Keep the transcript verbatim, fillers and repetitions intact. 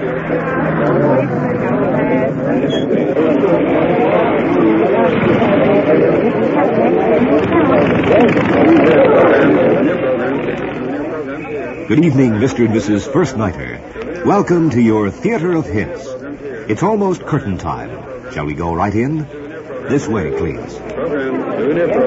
Good evening, Mister and Missus First Nighter. Welcome to your Theater of Hints. It's almost curtain time. Shall we go right in? This way, please.